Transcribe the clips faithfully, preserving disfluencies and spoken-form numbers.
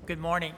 Good morning.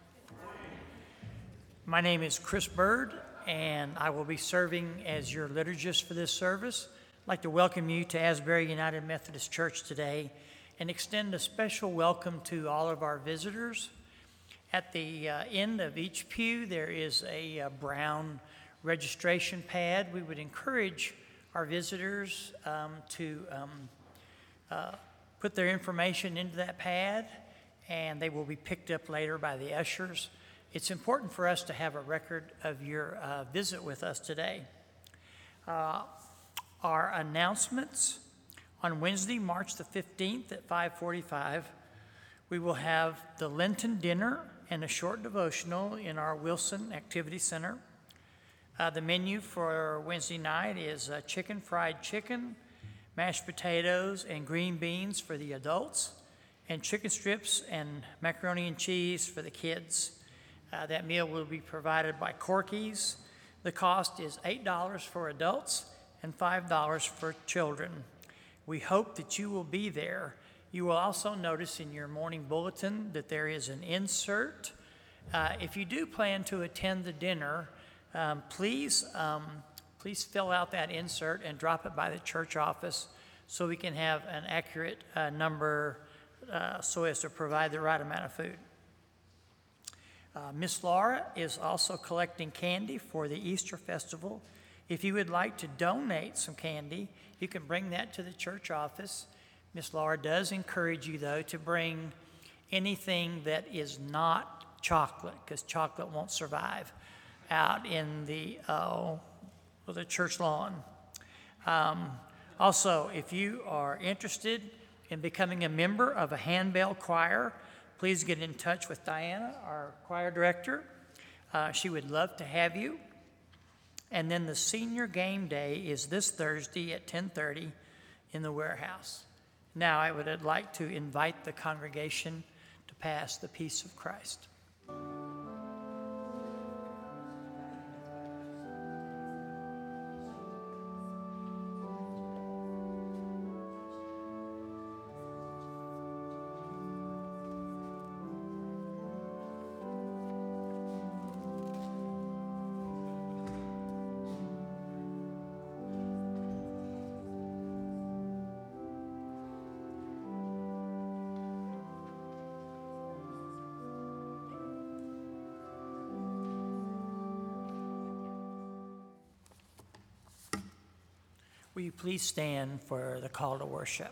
My name is Chris Bird, and I will be serving as your liturgist for this service. I'd like to welcome you to Asbury United Methodist Church today and extend a special welcome to all of our visitors. At the uh, end of each pew, there is a uh, brown registration pad. We would encourage our visitors um, to um, uh, put their information into that pad, and they will be picked up later by the ushers. It's important for us to have a record of your uh, visit with us today. Uh, our announcements: on Wednesday, March the fifteenth at five forty-five, we will have the Lenten dinner and a short devotional in our Wilson Activity Center. Uh, the menu for Wednesday night is uh, chicken fried chicken, mashed potatoes, and green beans for the adults, and chicken strips and macaroni and cheese for the kids. Uh, that meal will be provided by Corky's. The cost is eight dollars for adults and five dollars for children. We hope that you will be there. You will also notice in your morning bulletin that there is an insert. Uh, if you do plan to attend the dinner, um, please, um, please fill out that insert and drop it by the church office so we can have an accurate uh, number uh, so as to provide the right amount of food. Uh, Miss Laura is also collecting candy for the Easter Festival. If you would like to donate some candy, you can bring that to the church office. Miss Laura does encourage you, though, to bring anything that is not chocolate, because chocolate won't survive out in the, uh, the church lawn. Um, also, if you are interested in becoming a member of a handbell choir, please get in touch with Diana, our choir director. Uh, she would love to have you. And then the senior game day is this Thursday at ten thirty in the warehouse. Now I would like to invite the congregation to pass the peace of Christ. Will you please stand for the call to worship?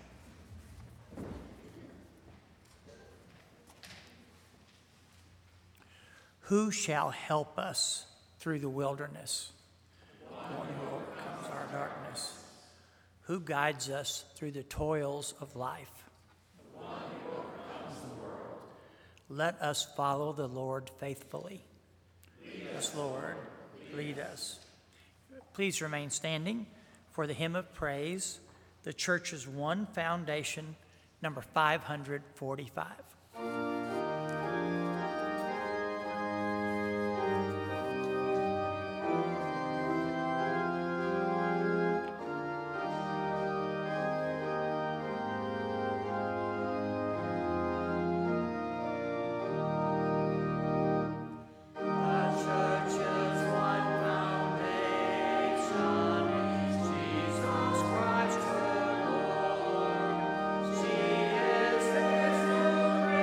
Who shall help us through the wilderness? The one who overcomes our darkness. Who guides us through the toils of life? The one who overcomes the world. Let us follow the Lord faithfully. Lead us, Lord, lead us. Please remain standing for the hymn of praise, the church's one foundation, number five forty-five. She is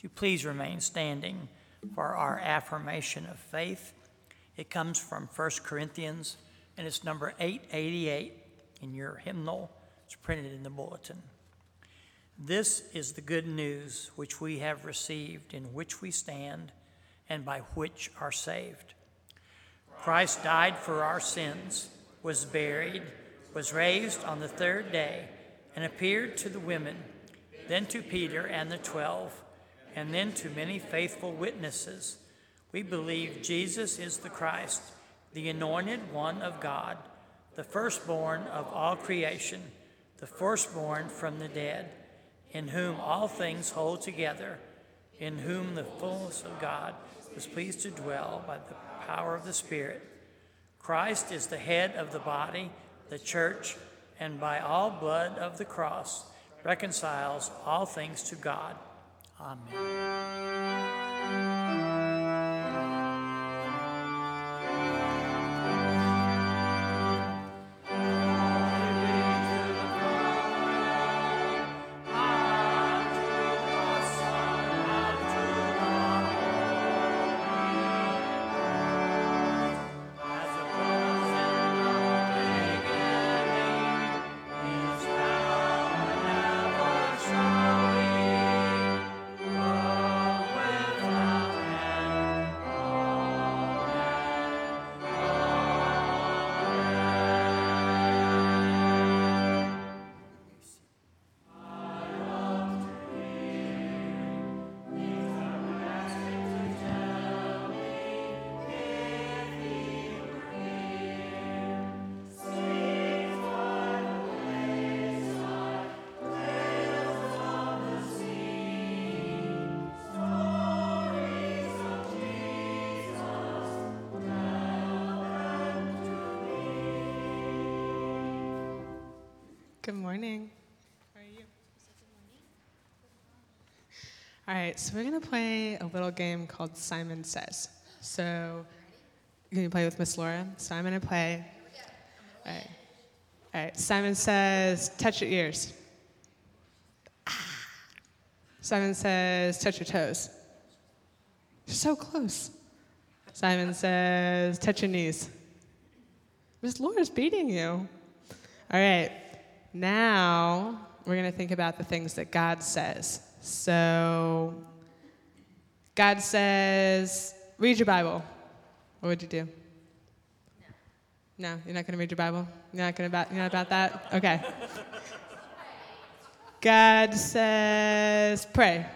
you please remain standing for our affirmation of faith? It comes from First Corinthians, and it's number eight eighty-eight in your hymnal. It's printed in the bulletin. This is the good news which we have received, in which we stand, and by which are saved. Christ died for our sins, was buried, was raised on the third day, and appeared to the women, then to Peter and the twelve, and then to many faithful witnesses. We believe Jesus is the Christ, the anointed one of God, the firstborn of all creation, the firstborn from the dead, in whom all things hold together, in whom the fullness of God was pleased to dwell by the power of the Spirit. Christ is the head of the body, the church, and by all blood of the cross reconciles all things to God. Amen. Good morning. How are you? All right, so we're going to play a little game called Simon Says. So, you're going to play with Miss Laura. So I'm going to play. All right. All right, Simon says, touch your ears. Simon says, touch your toes. You're so close. Simon says, touch your knees. Miss Laura's beating you. All right. Now, we're going to think about the things that God says. So, God says, read your Bible. What would you do? No. No, you're not going to read your Bible? You're not going to about, you're not about that? Okay. God says, pray.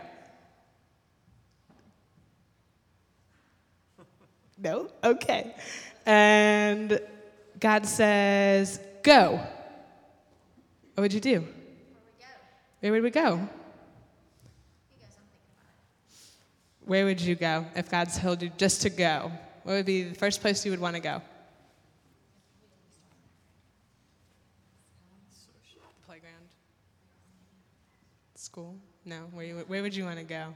No? Okay. And God says, go. What would you do? Where would we go? Where would we go? Where would you go if God told you just to go? What would be the first place you would want to go? Playground? School? No. Where, you, where would you want to go?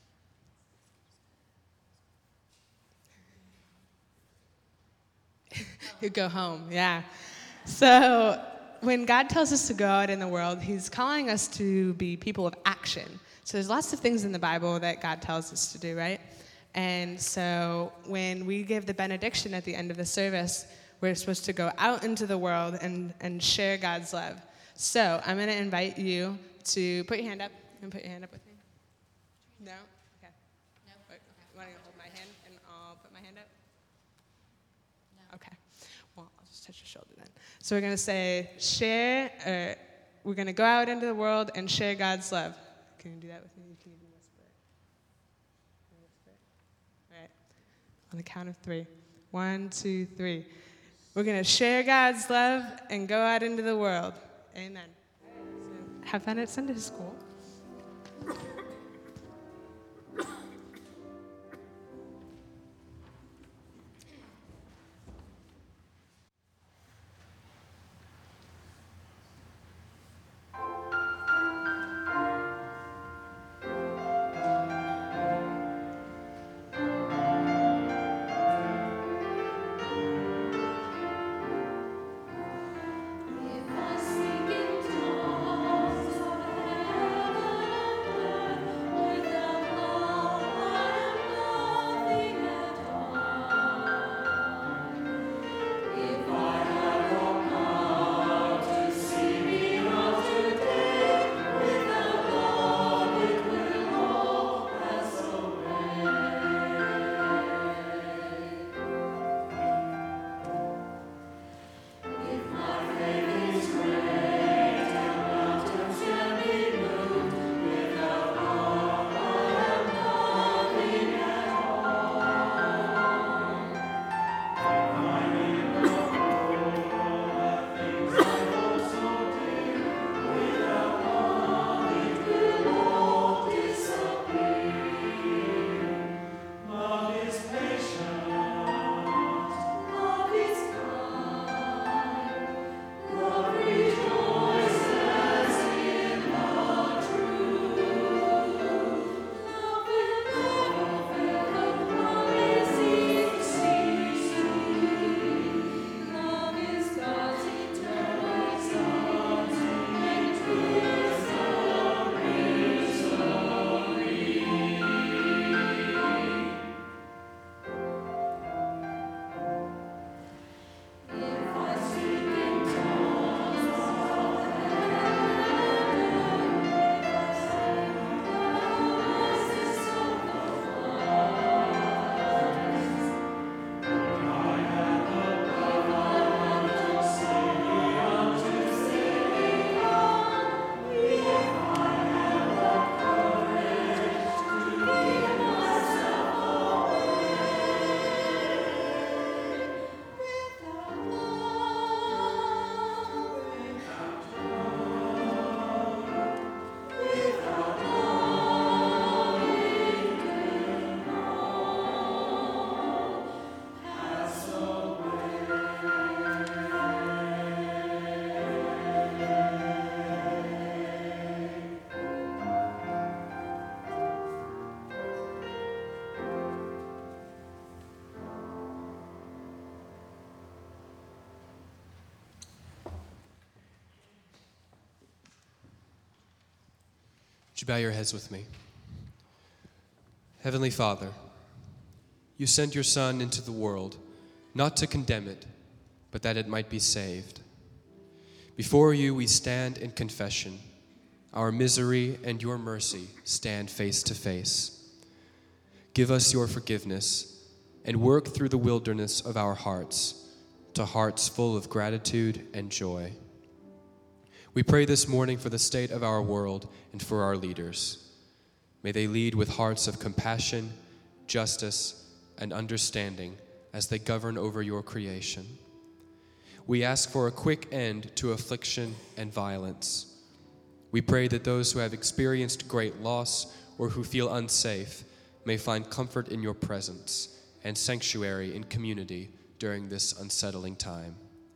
You'd go home, yeah. So when God tells us to go out in the world, he's calling us to be people of action. So there's lots of things in the Bible that God tells us to do, right? And so when we give the benediction at the end of the service, we're supposed to go out into the world and, and share God's love. So I'm going to invite you to put your hand up. You want to put your hand up with me? No? Okay. No. Wait, you want to hold my hand and I'll put my hand up? No. Okay. Well, I'll just touch your shoulder then. So we're going to say, share, or we're going to go out into the world and share God's love. Can you do that with me? Can you whisper it? Can you whisper it? All right. On the count of three. One, two, three. We're going to share God's love and go out into the world. Amen. So have fun at Sunday school. If I sing in tongues of heaven, Would you bow your heads with me? Heavenly Father, you sent your Son into the world, not to condemn it, but that it might be saved. Before you we stand in confession. Our misery and your mercy stand face to face. Give us your forgiveness and work through the wilderness of our hearts to hearts full of gratitude and joy. We pray this morning for the state of our world and for our leaders. May they lead with hearts of compassion, justice, and understanding as they govern over your creation. We ask for a quick end to affliction and violence. We pray that those who have experienced great loss or who feel unsafe may find comfort in your presence and sanctuary in community during this unsettling time.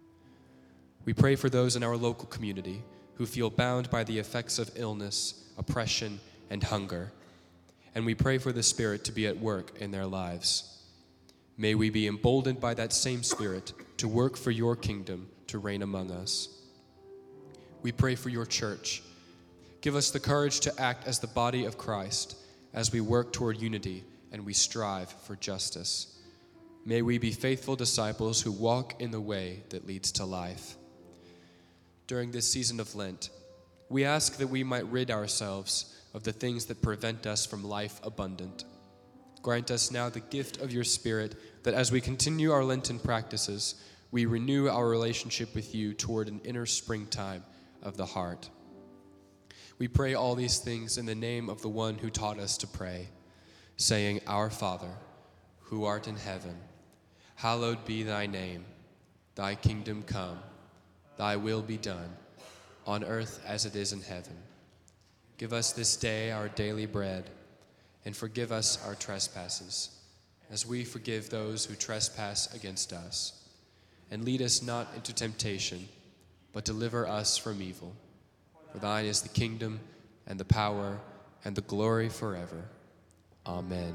We pray for those in our local community who feel bound by the effects of illness, oppression, and hunger, and we pray for the Spirit to be at work in their lives. May we be emboldened by that same Spirit to work for your kingdom to reign among us. We pray for your church. Give us the courage to act as the body of Christ as we work toward unity and we strive for justice. May we be faithful disciples who walk in the way that leads to life. During this season of Lent, we ask that we might rid ourselves of the things that prevent us from life abundant. Grant us now the gift of your Spirit, that as we continue our Lenten practices, we renew our relationship with you toward an inner springtime of the heart. We pray all these things in the name of the one who taught us to pray, saying, Our Father, who art in heaven, hallowed be thy name. Thy kingdom come, thy will be done, on earth as it is in heaven. Give us this day our daily bread, and forgive us our trespasses, as we forgive those who trespass against us. And lead us not into temptation, but deliver us from evil. For thine is the kingdom, and the power, and the glory forever. Amen.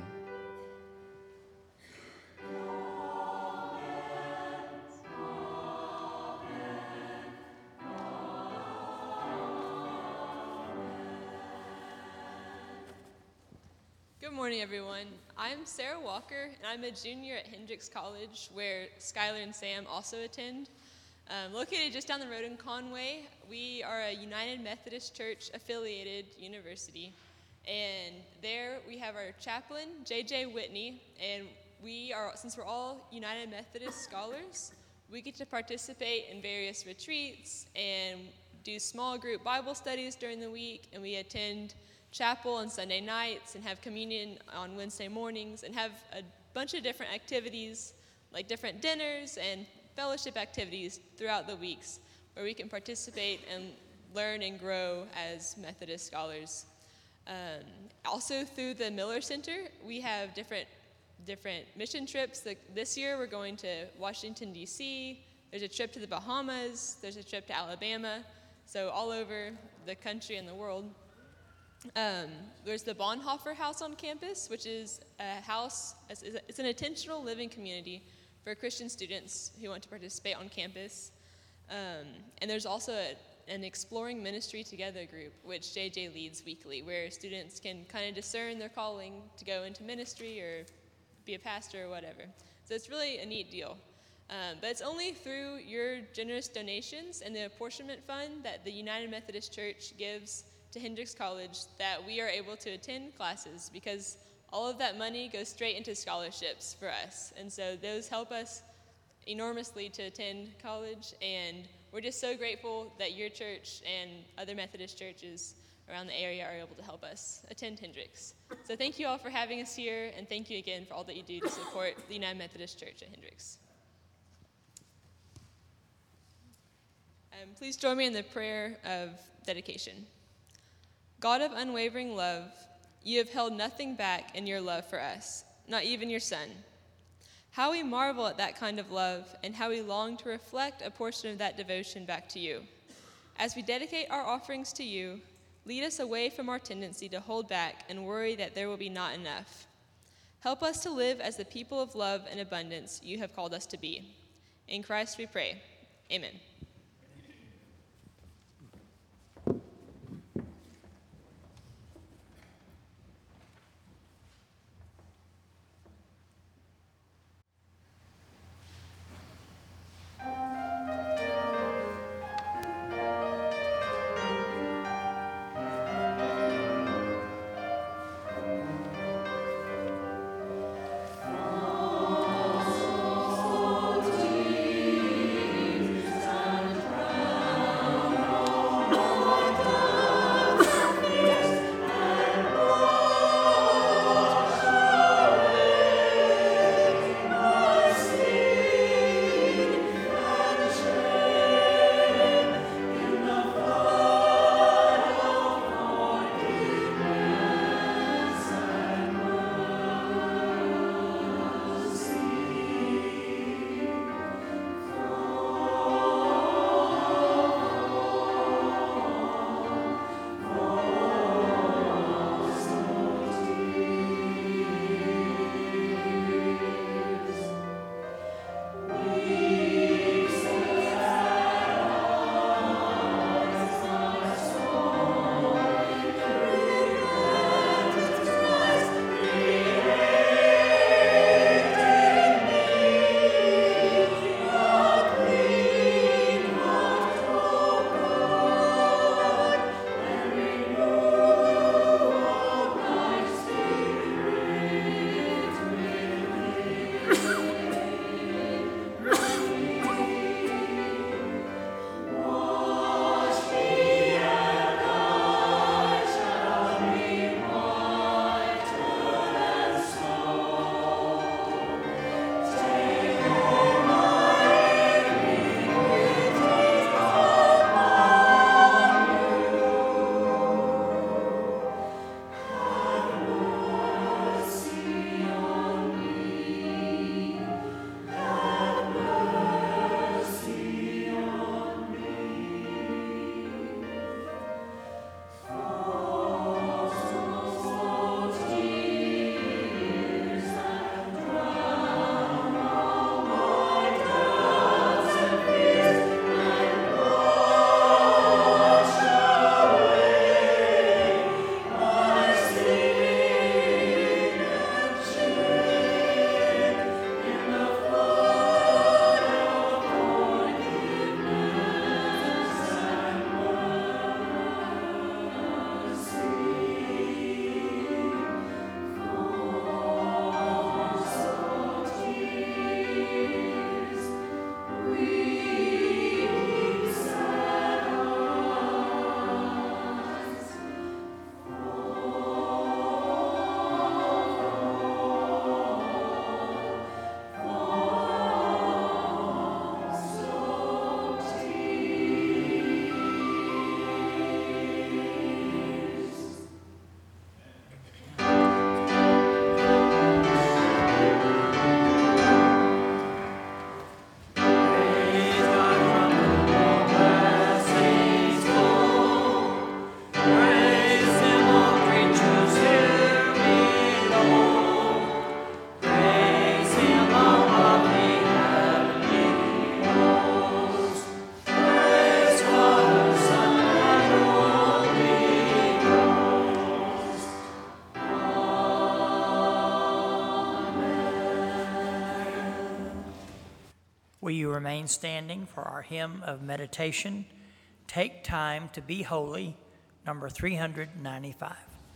Good morning, everyone. I'm Sarah Walker, and I'm a junior at Hendrix College, where Skylar and Sam also attend. Um, located just down the road in Conway, we are a United Methodist Church affiliated university, and there we have our chaplain, J J Whitney, and we are, since we're all United Methodist scholars, we get to participate in various retreats and do small group Bible studies during the week, and we attend chapel on Sunday nights and have communion on Wednesday mornings and have a bunch of different activities, like different dinners and fellowship activities throughout the weeks where we can participate and learn and grow as Methodist scholars. Um, also through the Miller Center, we have different different mission trips. Like this year we're going to Washington, D C There's a trip to the Bahamas. There's a trip to Alabama. So all over the country and the world. Um, there's the Bonhoeffer House on campus, which is a house, it's, it's an intentional living community for Christian students who want to participate on campus. Um, and there's also a, an Exploring Ministry Together group, which J J leads weekly, where students can kind of discern their calling to go into ministry or be a pastor or whatever. So it's really a neat deal. Um, but it's only through your generous donations and the apportionment fund that the United Methodist Church gives to Hendrix College that we are able to attend classes, because all of that money goes straight into scholarships for us. And so those help us enormously to attend college, and we're just so grateful that your church and other Methodist churches around the area are able to help us attend Hendrix. So thank you all for having us here, and thank you again for all that you do to support the United Methodist Church at Hendrix. Um, please join me in the prayer of dedication. God of unwavering love, you have held nothing back in your love for us, not even your Son. How we marvel at that kind of love, and how we long to reflect a portion of that devotion back to you. As we dedicate our offerings to you, lead us away from our tendency to hold back and worry that there will be not enough. Help us to live as the people of love and abundance you have called us to be. In Christ we pray. Amen. remain standing for our hymn of meditation, Take Time to Be Holy, number three ninety-five.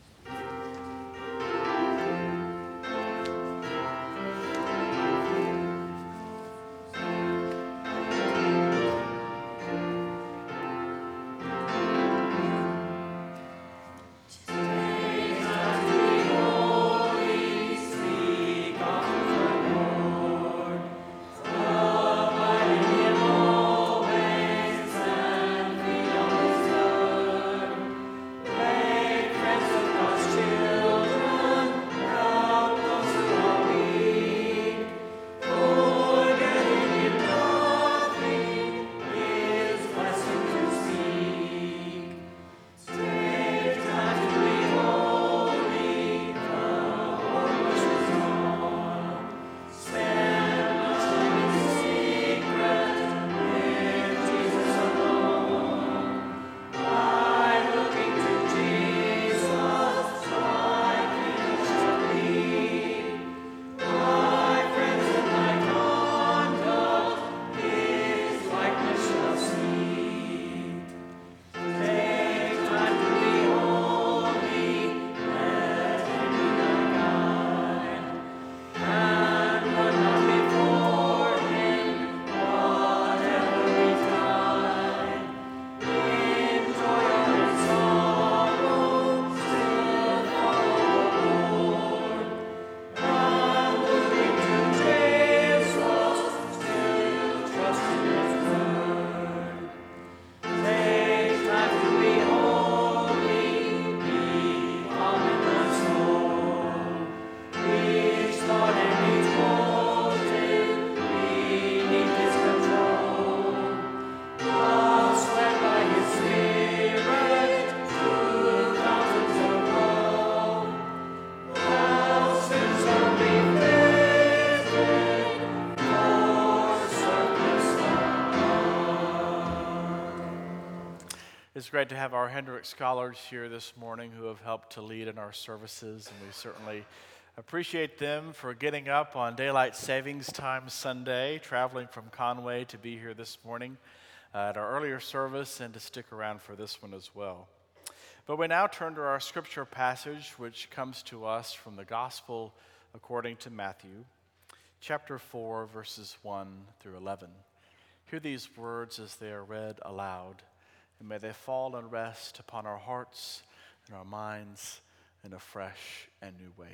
It's great to have our Hendrick Scholars here this morning who have helped to lead in our services, and we certainly appreciate them for getting up on Daylight Savings Time Sunday, traveling from Conway to be here this morning uh, at our earlier service and to stick around for this one as well. But we now turn to our scripture passage, which comes to us from the Gospel according to Matthew, chapter four, verses one through eleven. Hear these words as they are read aloud, and may they fall and rest upon our hearts and our minds in a fresh and new way.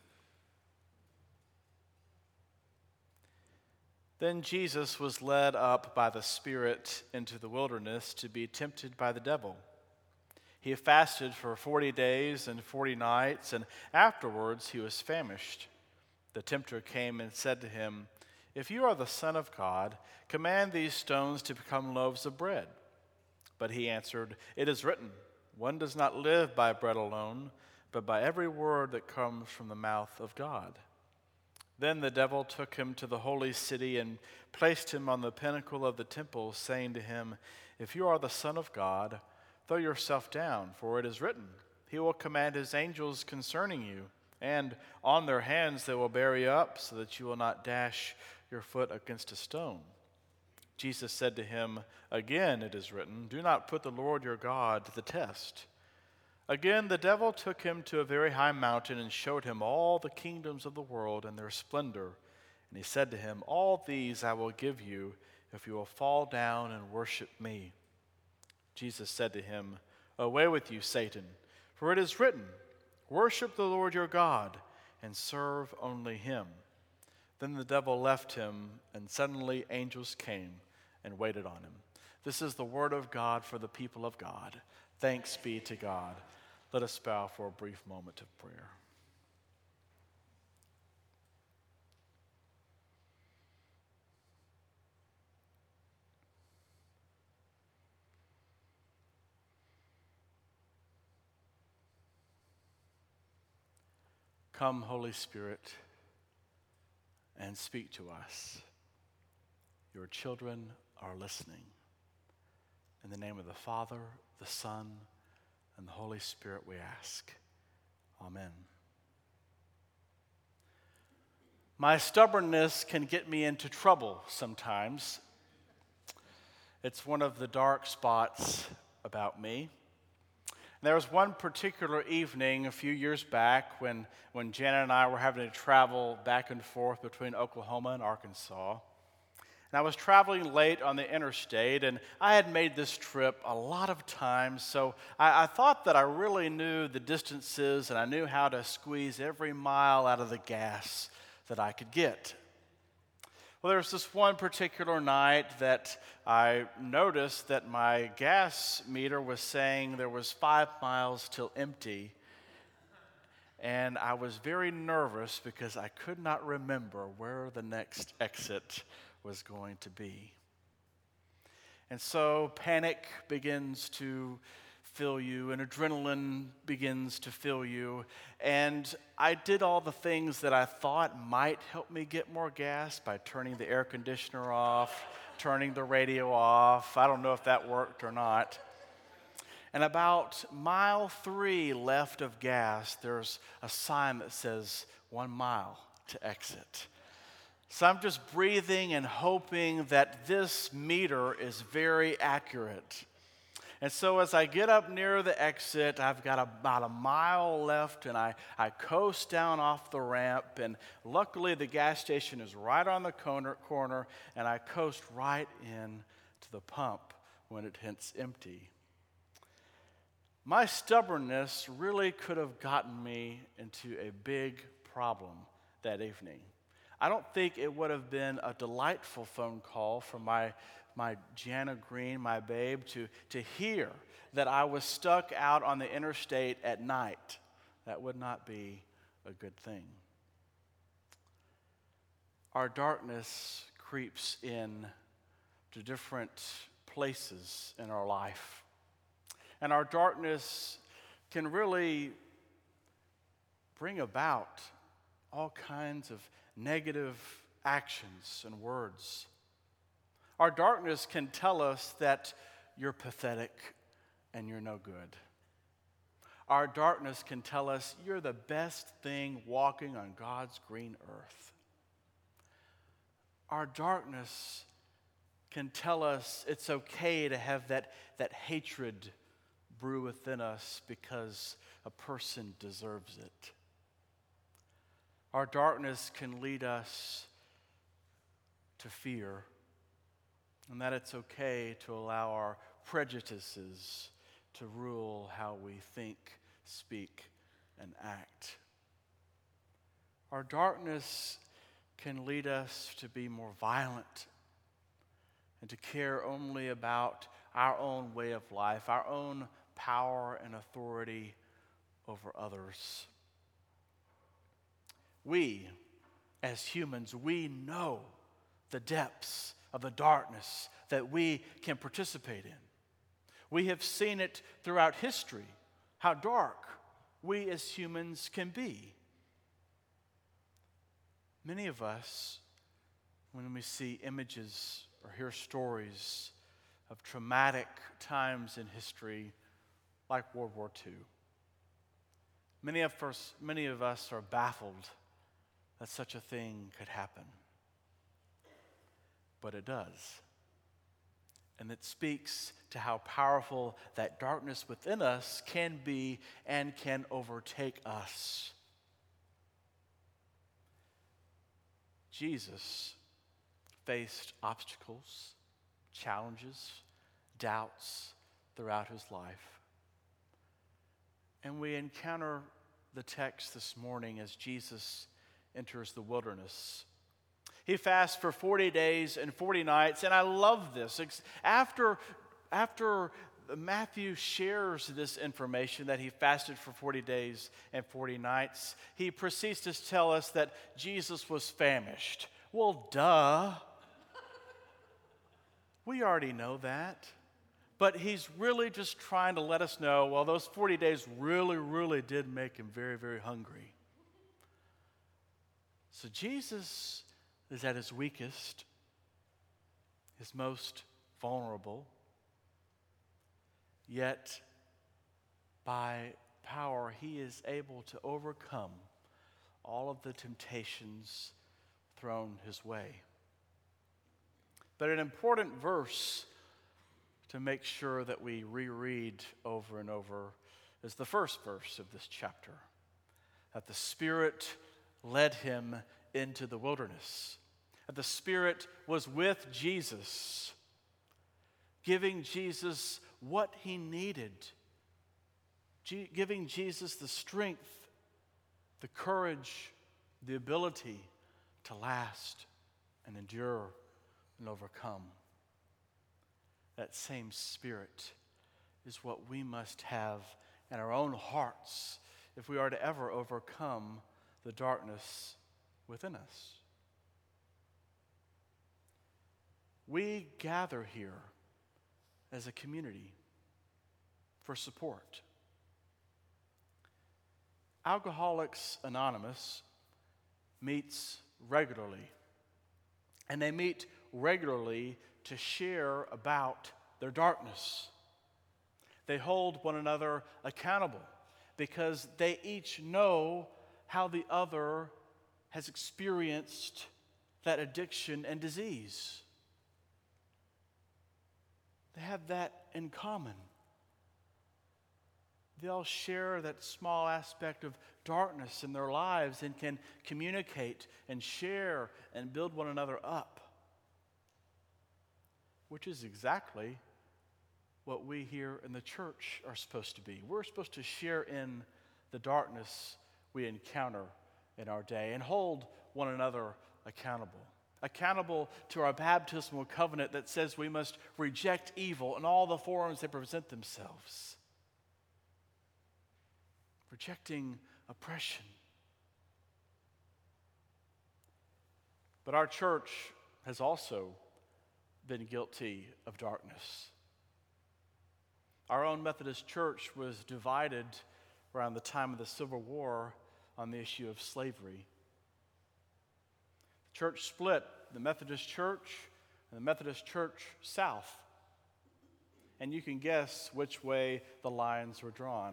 Then Jesus was led up by the Spirit into the wilderness to be tempted by the devil. He fasted for forty days and forty nights, and afterwards he was famished. The tempter came and said to him, "If you are the Son of God, command these stones to become loaves of bread." But he answered, "It is written, one does not live by bread alone, but by every word that comes from the mouth of God." Then the devil took him to the holy city and placed him on the pinnacle of the temple, saying to him, "If you are the Son of God, throw yourself down, for it is written, he will command his angels concerning you, and on their hands they will bear you up, so that you will not dash your foot against a stone." Jesus said to him, "Again it is written, do not put the Lord your God to the test." Again the devil took him to a very high mountain and showed him all the kingdoms of the world and their splendor. And he said to him, "All these I will give you if you will fall down and worship me." Jesus said to him, "Away with you, Satan, for it is written, worship the Lord your God and serve only him." Then the devil left him, and suddenly angels came and waited on him. This is the word of God for the people of God. Thanks be to God. Let us bow for a brief moment of prayer. Come, Holy Spirit, and speak to us. Your children are listening. In the name of the Father, the Son, and the Holy Spirit we ask. Amen. My stubbornness can get me into trouble sometimes, It's one of the dark spots about me. There was one particular evening a few years back when, when Janet and I were having to travel back and forth between Oklahoma and Arkansas. And I was traveling late on the interstate, and I had made this trip a lot of times, so I, I thought that I really knew the distances and I knew how to squeeze every mile out of the gas that I could get. Well, there was this one particular night that I noticed that my gas meter was saying there was five miles till empty, and I was very nervous because I could not remember where the next exit was going to be. And so panic begins to fill you, and adrenaline begins to fill you. And I did all the things that I thought might help me get more gas by turning the air conditioner off, turning the radio off. I don't know if that worked or not. And about mile three left of gas, there's a sign that says one mile to exit. So I'm just breathing and hoping that this meter is very accurate. And so as I get up near the exit, I've got about a mile left, and I, I coast down off the ramp, and luckily the gas station is right on the corner, corner, and I coast right in to the pump when it hits empty. My stubbornness really could have gotten me into a big problem that evening. I don't think it would have been a delightful phone call from my my Jana Green, my babe, to, to hear that I was stuck out on the interstate at night. That would not be a good thing. Our darkness creeps in to different places in our life. And our darkness can really bring about all kinds of negative actions and words. Our darkness can tell us that you're pathetic and you're no good. Our darkness can tell us you're the best thing walking on God's green earth. Our darkness can tell us it's okay to have that, that hatred brew within us because a person deserves it. Our darkness can lead us to fear, and that it's okay to allow our prejudices to rule how we think, speak, and act. Our darkness can lead us to be more violent and to care only about our own way of life, our own power and authority over others. We, as humans, we know the depths of the darkness that we can participate in. We have seen it throughout history, how dark we as humans can be. Many of us, when we see images or hear stories of traumatic times in history, like World War Two, many of us, many of us are baffled that such a thing could happen. But it does. And it speaks to how powerful that darkness within us can be and can overtake us. Jesus faced obstacles, challenges, doubts throughout his life. And we encounter the text this morning as Jesus enters the wilderness. He fasts for forty days and forty nights, and I love this. After, after Matthew shares this information that he fasted for forty days and forty nights, he proceeds to tell us that Jesus was famished. Well, duh. We already know that. But he's really just trying to let us know, well, those forty days really, really did make him very, very hungry. So Jesus is at his weakest, his most vulnerable, yet by power he is able to overcome all of the temptations thrown his way. But an important verse to make sure that we reread over and over is the first verse of this chapter, that the Spirit led him into the wilderness, that the Spirit was with Jesus, giving Jesus what he needed, G- giving Jesus the strength, the courage, the ability to last and endure and overcome. That same Spirit is what we must have in our own hearts if we are to ever overcome the darkness within us. We gather here as a community for support. Alcoholics Anonymous meets regularly, and they meet regularly to share about their darkness. They hold one another accountable because they each know how the other has experienced that addiction and disease. They have that in common. They all share that small aspect of darkness in their lives and can communicate and share and build one another up, which is exactly what we here in the church are supposed to be. We're supposed to share in the darkness we encounter in our day and hold one another accountable. Accountable to our baptismal covenant that says we must reject evil in all the forms they present themselves. Rejecting oppression. But our church has also been guilty of darkness. Our own Methodist Church was divided around the time of the Civil War on the issue of slavery. The church split, the Methodist Church and the Methodist Church South. And you can guess which way the lines were drawn.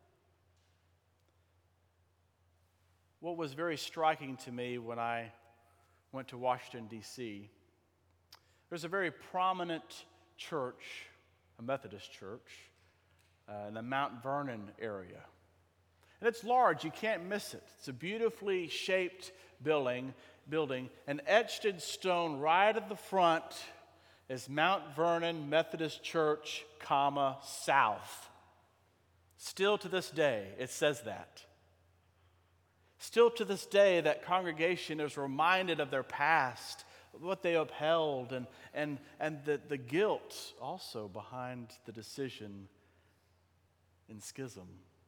What was very striking to me when I went to Washington, D C, there's a very prominent church, a Methodist church, uh, in the Mount Vernon area. And it's large, you can't miss it. It's a beautifully shaped building, building, and etched in stone right at the front is Mount Vernon Methodist Church, comma, South. Still to this day, it says that. Still to this day, that congregation is reminded of their past, what they upheld, and, and, and the, the guilt also behind the decision in schism.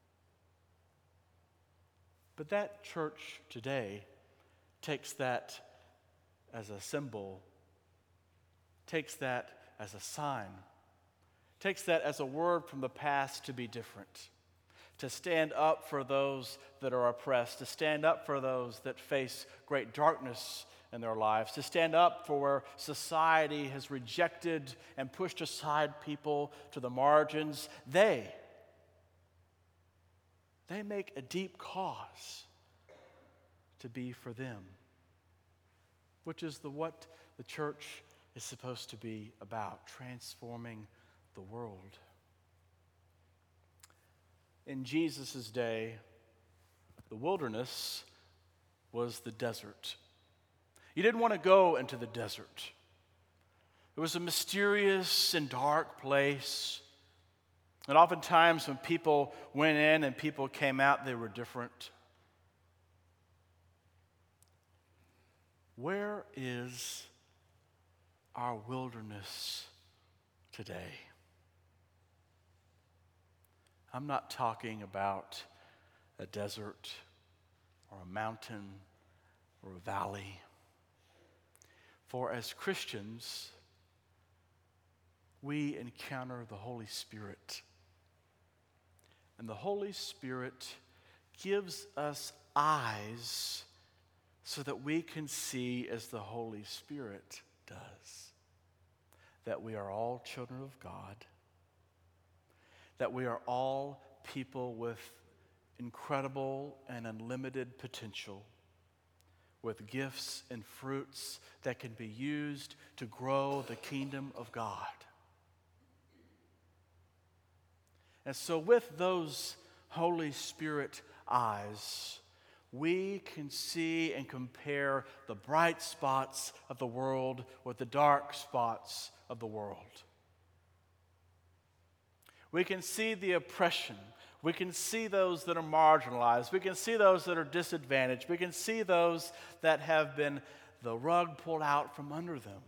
But that church today takes that as a symbol, takes that as a sign, takes that as a word from the past to be different, to stand up for those that are oppressed, to stand up for those that face great darkness in their lives, to stand up for where society has rejected and pushed aside people to the margins. They, they make a deep cause to be for them, which is the what the church is supposed to be about, transforming the world. In Jesus' day, the wilderness was the desert. You didn't want to go into the desert. It was a mysterious and dark place. And oftentimes when people went in and people came out, they were different. Where is our wilderness today? I'm not talking about a desert or a mountain or a valley. For as Christians, we encounter the Holy Spirit. And the Holy Spirit gives us eyes so that we can see as the Holy Spirit does. That we are all children of God. That we are all people with incredible and unlimited potential, with gifts and fruits that can be used to grow the kingdom of God. And so, with those Holy Spirit eyes, we can see and compare the bright spots of the world with the dark spots of the world. We can see the oppression. We can see those that are marginalized. We can see those that are disadvantaged. We can see those that have been the rug pulled out from under them.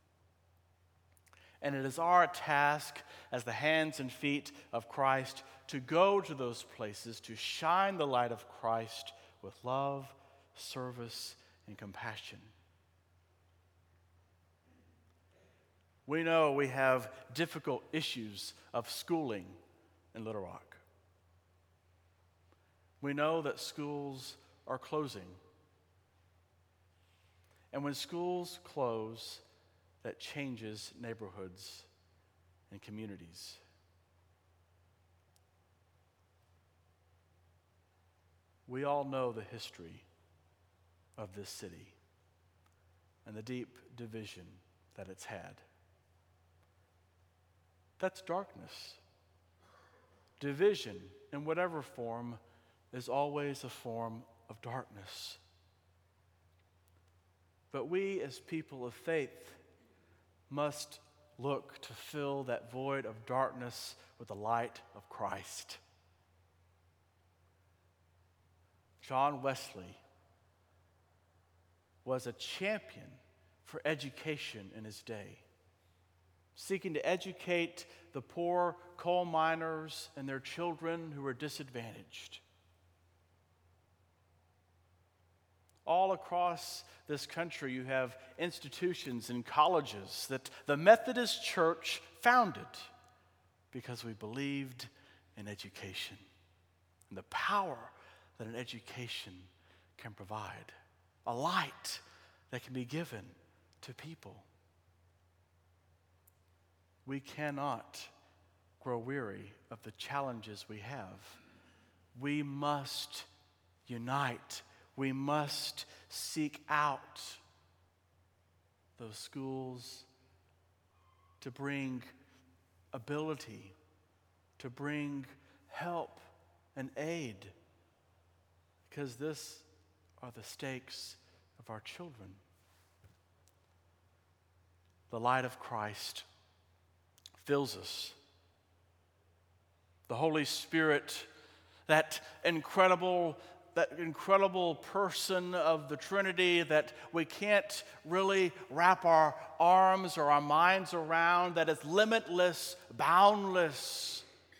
And it is our task as the hands and feet of Christ to go to those places, to shine the light of Christ with love, service, and compassion. We know we have difficult issues of schooling in Little Rock. We know that schools are closing. And when schools close, that changes neighborhoods and communities. We all know the history of this city and the deep division that it's had. That's darkness. Division, in whatever form, is always a form of darkness. But we, as people of faith, must look to fill that void of darkness with the light of Christ. John Wesley was a champion for education in his day, seeking to educate the poor coal miners and their children who were disadvantaged. All across this country, you have institutions and colleges that the Methodist Church founded because we believed in education and the power that an education can provide, a light that can be given to people. We cannot grow weary of the challenges we have. We must unite. We must seek out those schools to bring ability, to bring help and aid, because this are the stakes of our children. The light of Christ fills us. The Holy Spirit, that incredible that incredible person of the Trinity that we can't really wrap our arms or our minds around, that is limitless, boundless.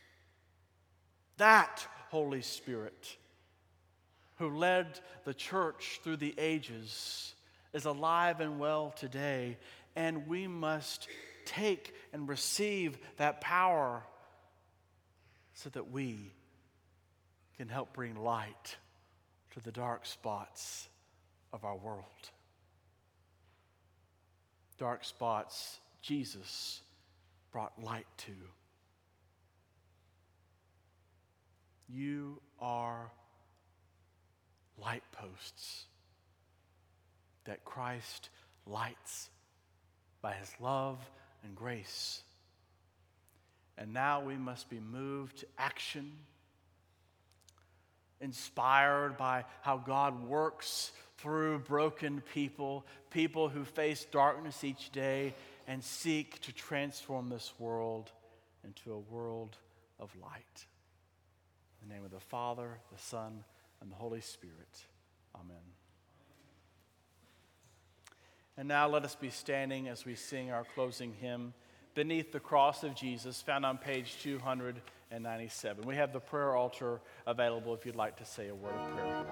That Holy Spirit, who led the church through the ages, is alive and well today, and we must take and receive that power so that we can help bring light to the dark spots of our world. Dark spots Jesus brought light to. You are light posts that Christ lights by his love and grace. And now we must be moved to action, inspired by how God works through broken people, people who face darkness each day and seek to transform this world into a world of light. In the name of the Father, the Son, and the Holy Spirit. Amen. And now let us be standing as we sing our closing hymn, Beneath the Cross of Jesus, found on page two hundred ninety-seven. We have the prayer altar available if you'd like to say a word of prayer.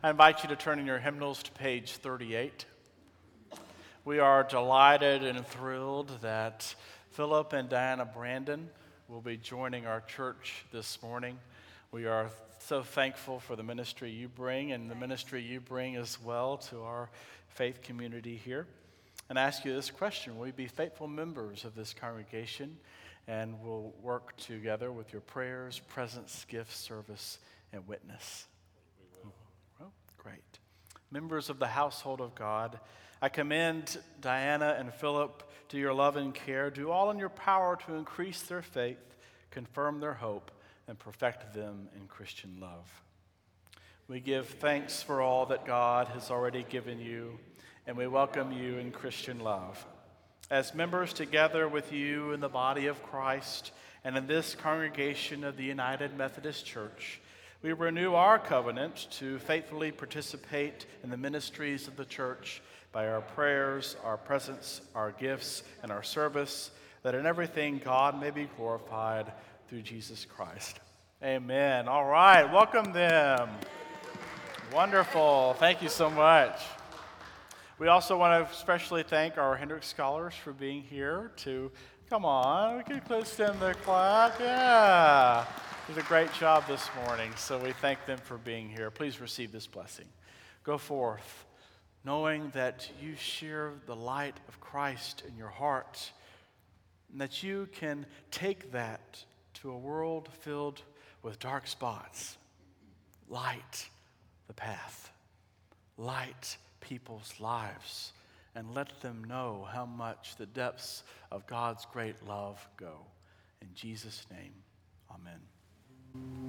I invite you to turn in your hymnals to page thirty-eight. We are delighted and thrilled that Philip and Diana Brandon will be joining our church this morning. We are so thankful for the ministry you bring and the ministry you bring as well to our faith community here. And I ask you this question: will you be faithful members of this congregation, and we'll work together with your prayers, presence, gifts, service, and witness? Well, great. Members of the household of God, I commend Diana and Philip to your love and care. Do all in your power to increase their faith, confirm their hope, and perfect them in Christian love. We give thanks for all that God has already given you, and we welcome you in Christian love. As members together with you in the body of Christ and in this congregation of the United Methodist Church, we renew our covenant to faithfully participate in the ministries of the church by our prayers, our presence, our gifts, and our service, that in everything God may be glorified through Jesus Christ. Amen. All right, welcome them. Wonderful. Thank you so much. We also want to especially thank our Hendricks Scholars for being here to, come on, we can close them the clap. Yeah. Did a great job this morning, so we thank them for being here. Please receive this blessing. Go forth, knowing that you share the light of Christ in your heart, and that you can take that to a world filled with dark spots. Light the path. Light people's lives, and let them know how much the depths of God's great love go. In Jesus' name, amen.